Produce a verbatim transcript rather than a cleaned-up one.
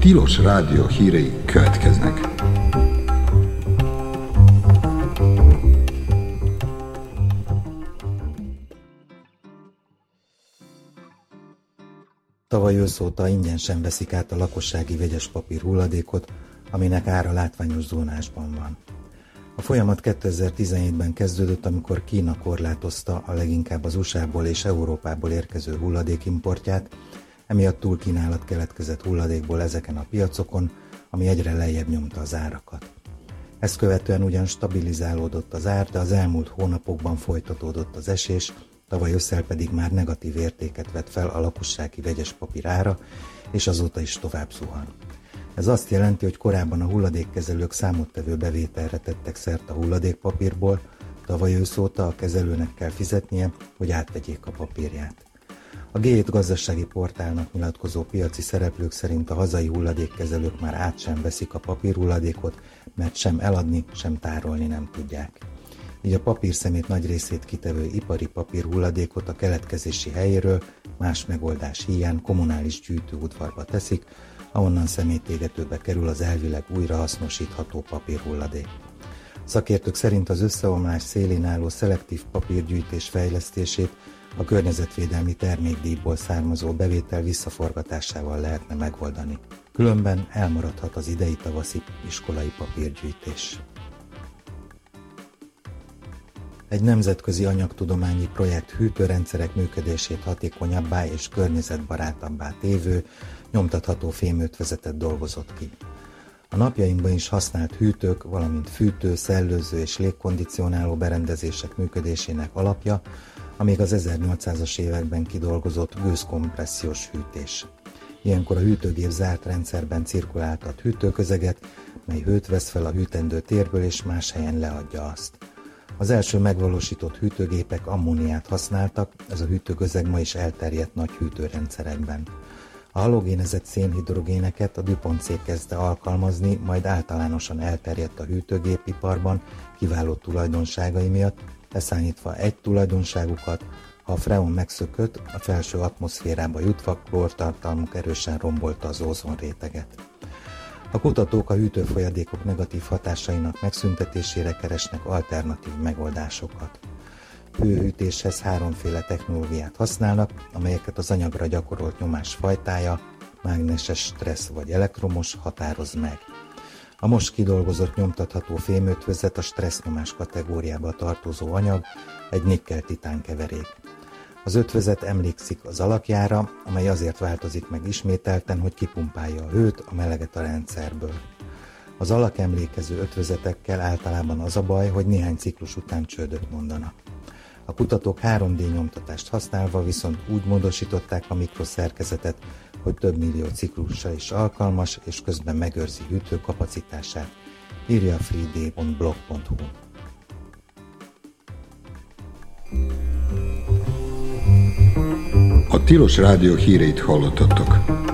Tilos Rádió hírei következnek. Tavaly ősz óta ingyenesen veszik át a lakossági vegyes papír hulladékot, aminek ára látványos zónásban van. A folyamat kétezer-tizenhétben kezdődött, amikor Kína korlátozta a leginkább az u es á-ból és Európából érkező hulladékimportját, emiatt túlkínálat keletkezett hulladékból ezeken a piacokon, ami egyre lejjebb nyomta az árakat. Ezt követően ugyan stabilizálódott az ár, de az elmúlt hónapokban folytatódott az esés, tavaly ősszel pedig már negatív értéket vett fel a lakossági vegyes papír ára, és azóta is tovább zuhan. Ez azt jelenti, hogy korábban a hulladékkezelők számottevő bevételre tettek szert a hulladékpapírból, tavaly ősz óta a kezelőnek kell fizetnie, hogy átvegyék a papírját. A gé hét gazdasági portálnak nyilatkozó piaci szereplők szerint a hazai hulladékkezelők már át sem veszik a papírhulladékot, mert sem eladni, sem tárolni nem tudják. Így a papírszemét nagy részét kitevő ipari papírhulladékot a keletkezési helyéről más megoldás híján kommunális gyűjtőudvarba teszik, ahonnan szemétégetőbe kerül az elvileg újrahasznosítható papírhulladék. Szakértők szerint az összeomlás szélén álló szelektív papírgyűjtés fejlesztését a környezetvédelmi termékdíjból származó bevétel visszaforgatásával lehetne megoldani. Különben elmaradhat az idei tavaszi iskolai papírgyűjtés. Egy nemzetközi anyagtudományi projekt hűtőrendszerek működését hatékonyabbá és környezetbarátabbá tévő, nyomtatható fémötvezetet dolgozott ki. A napjainkban is használt hűtők, valamint fűtő, szellőző és légkondicionáló berendezések működésének alapja, amíg az ezernyolcszázas években kidolgozott gőzkompressziós hűtés. Ilyenkor a hűtőgép zárt rendszerben cirkuláltat hűtőközeget, mely hőt vesz fel a hűtendő térből és más helyen leadja azt. Az első megvalósított hűtőgépek ammóniát használtak, ez a hűtőközeg ma is elterjedt nagy hűtőrendszerekben. A halogénezett szénhidrogéneket a DuPont cég kezdte alkalmazni, majd általánosan elterjedt a hűtőgépiparban kiváló tulajdonságai miatt, leszámítva egy tulajdonságukat, ha a freon megszökött, a felső atmoszférába jutva klórtartalmuk erősen rombolta az ózonréteget. A kutatók a hűtőfolyadékok negatív hatásainak megszüntetésére keresnek alternatív megoldásokat. Hőhűtéshez háromféle technológiát használnak, amelyeket az anyagra gyakorolt nyomás fajtája, mágneses stressz vagy elektromos határoz meg. A most kidolgozott nyomtatható fémötvözet a stressznyomás kategóriába tartozó anyag, egy nikkel-titán keverék. Az ötvözet emlékszik az alakjára, amely azért változik meg ismételten, hogy kipumpálja a hőt, a meleget a rendszerből. Az alakemlékező ötvözetekkel általában az a baj, hogy néhány ciklus után csődöt mondanak. A kutatók három dé nyomtatást használva viszont úgy módosították a mikroszerkezetet, hogy több millió ciklusra is alkalmas, és közben megőrzi hűtőkapacitását, írja a freed pont blog pont hu. A Tilos Rádió híreit hallottatok.